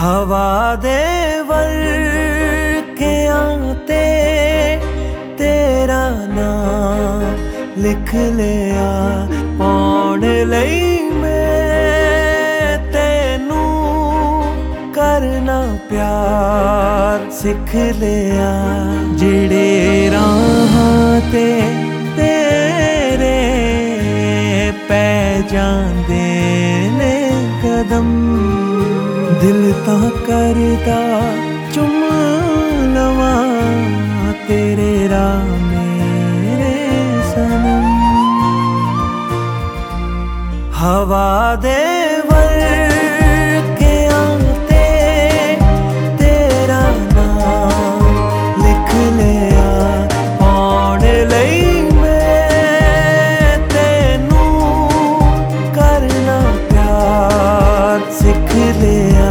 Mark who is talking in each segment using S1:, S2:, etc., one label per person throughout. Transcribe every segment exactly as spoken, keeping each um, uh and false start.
S1: हवा दे वर्कियां ते तेरा नाम लिख लिया पाउण लई मैं तेनू करना प्यार सिख लिया। जिहड़े राहां ते तेरे पै जांदे ने कदम दिल तां करदा चुम लवां तेरे राह मेरे सनम। हवा दे वर्कियां ते तेरा नाम लिख लिया पाउण लई मैं तेनू करना प्यार सिख लिया।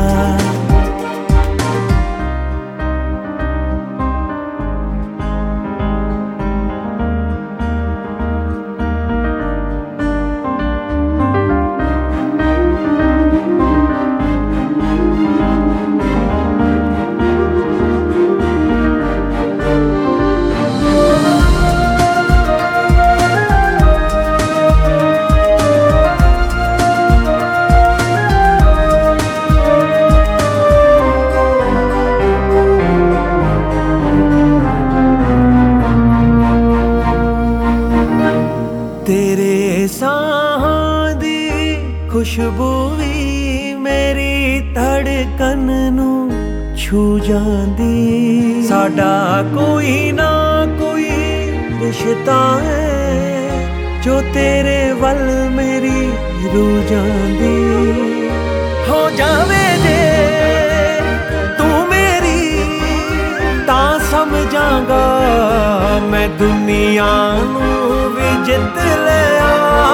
S1: तेरे साहां दी खुशबू भी मेरी धड़कन नू छू जांदी। साडा कोई ना कोई रिश्ता है जो तेरे वल मेरी रूह जांदी। हो जावे जे तू मेरी तां समझांगा मैं दुनिया नू भी जित लिया।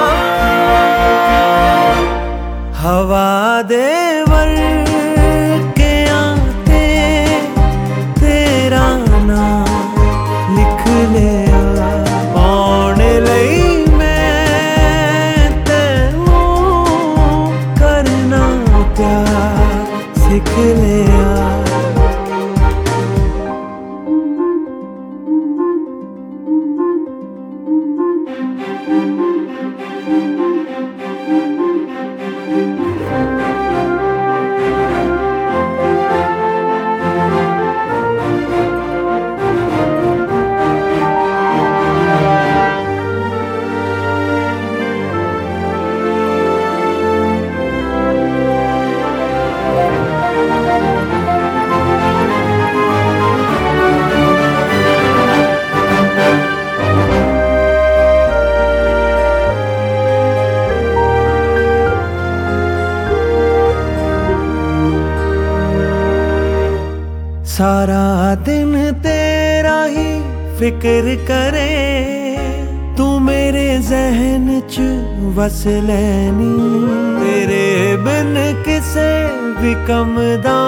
S1: हवा दे वर्कियां ते तेरा नाम लिख लिया पाउण लई मैं तेनू करना प्यार सिख लिया। सारा दिन तेरा ही फिक्र करे तू मेरे जहन च वस लैनी। तेरे बिन किसे भी कमदा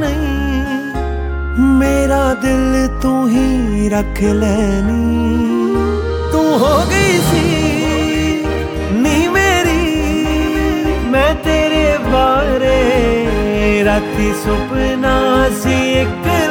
S1: नहीं मेरा दिल तू ही रख लैनी। तू हो गई सी नी मेरी मैं तेरे बारे राती सुपना सी एक